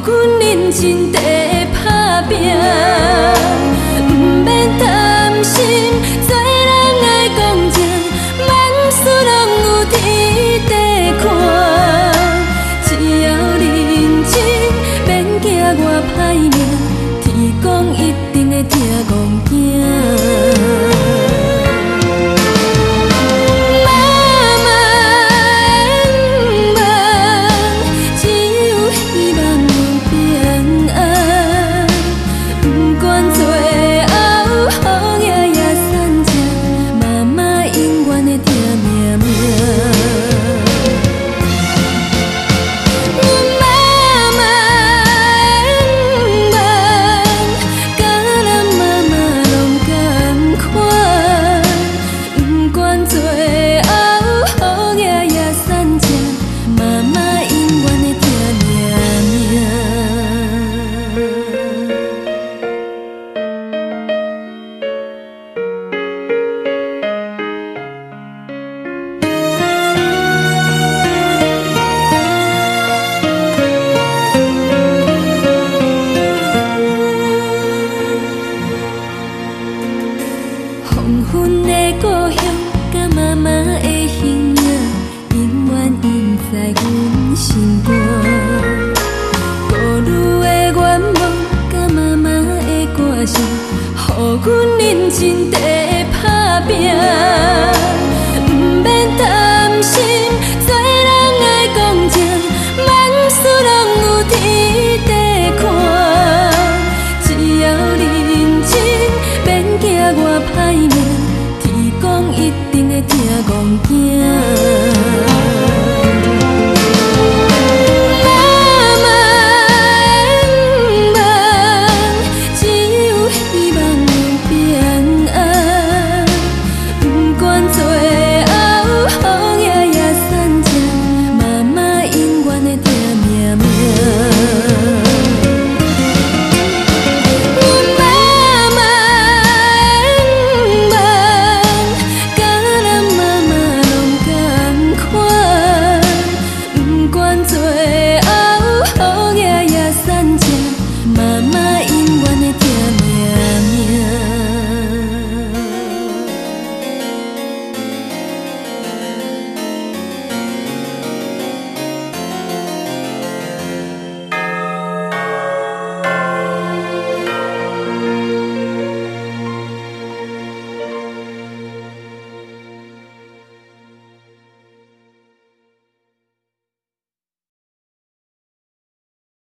阮认真地打拼。不免担心，做人爱公正，万事拢有天地看。只要认真，免惊我歹命，天公一定会疼戆囝。黄昏的故乡，甲妈妈的形影，永远印在阮心肝。孤女的愿望，甲妈妈的歌声，予阮认真地打拼。